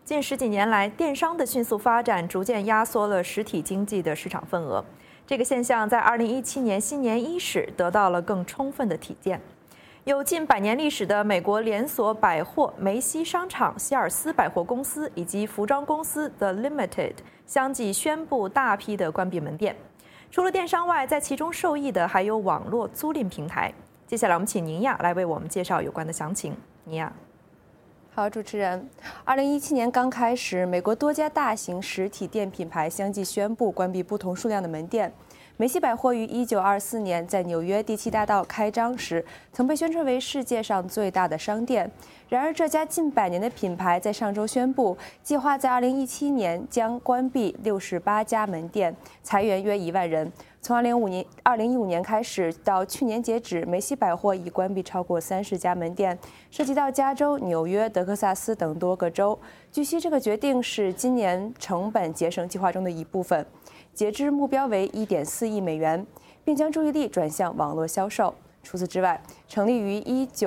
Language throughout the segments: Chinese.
近10几年来，电商的迅速发展逐渐压缩了实体经济的市场份额。这个现象在2017年新年伊始得到了更充分的体现。有近100年历史的美国连锁百货梅西商场、希尔斯百货公司以及服装公司 The Limited 相继宣布大批的关闭门店。除了电商外，在其中受益的还有网络租赁平台。接下来我们请宁亚来为我们介绍有关的详情。宁亚。 好，主持人，2017年刚开始，美国多家大型实体店品牌相继宣布关闭不同数量的门店。梅西百货于1924年在纽约第7大道开张时，曾被宣传为世界上最大的商店。然而，这家近100年的品牌在上周宣布，计划在2017年将关闭68家门店，裁员约1万人。从2015年开始到去年截止，梅西百货已关闭超过30家门店，涉及到加州、纽约、德克萨斯等多个州。据悉，这个决定是今年成本节省计划中的一部分。截至目标为1.4亿美元，并将注意力转向网络销售。除此之外，成立于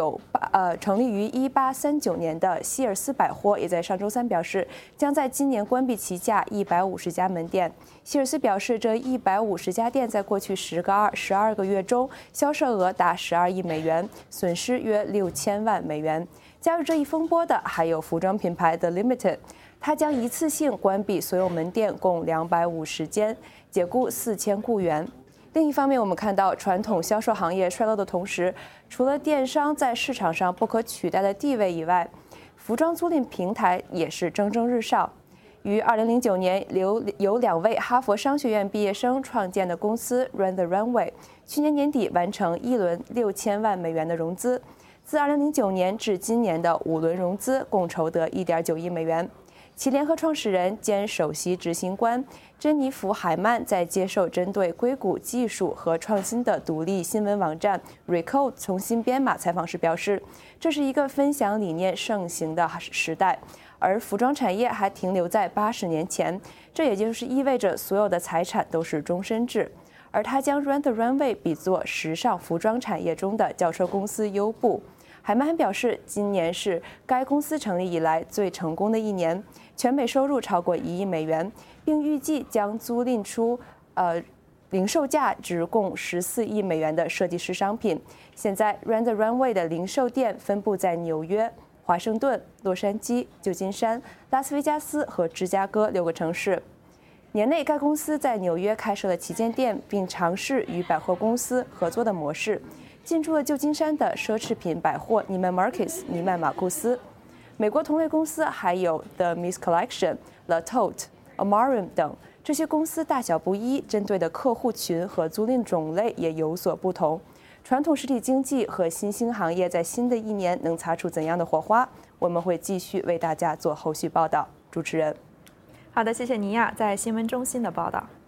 1839年的希尔斯百货也在上周三表示，将在今年关闭旗下150家门店。希尔斯表示，这150家店在过去12个月中销售额达12亿美元，损失约6000万美元。加入这一风波的还有服装品牌 The Limited。它将一次性关闭所有门店，共250间，解雇4000雇员。另一方面，我们看到传统销售行业衰落的同时，除了电商在市场上不可取代的地位以外，服装租赁平台也是蒸蒸日上。于2009年由2位哈佛商学院毕业生创建的公司 Rent the Runway， 去年年底完成1轮6000万美元的融资，自2009年至今年的5轮融资共筹得1.9亿美元。其联合创始人兼首席执行官珍妮弗·海曼在接受针对硅谷技术和创新的独立新闻网站 Recode 重新编码采访时表示，这是一个分享理念盛行的时代，而服装产业还停留在80年前，这也就是意味着所有的财产都是终身制。而他将 Rent the Runway 比作时尚服装产业中的轿车公司优步。海曼还表示，今年是该公司成立以来最成功的一年，全美收入超过1亿美元，并预计将租赁出零售价值共14亿美元的设计师商品。现在 Rent the Runway 的零售店分布在纽约、华盛顿、洛杉矶、旧金山、拉斯维加斯和芝加哥6个城市。年内，该公司在纽约开设了旗舰店，并尝试与百货公司合作的模式，进驻了旧金山的奢侈品百货尼曼 Marcus 尼曼马库斯。美国同类公司还有 The Miss Collection、La Tote、Amarium 等，这些公司大小不一，针对的客户群和租赁种类也有所不同。传统实体经济和新兴行业在新的一年能擦出怎样的火花？我们会继续为大家做后续报道。主持人， 好的，谢谢尼亚在新闻中心的报道。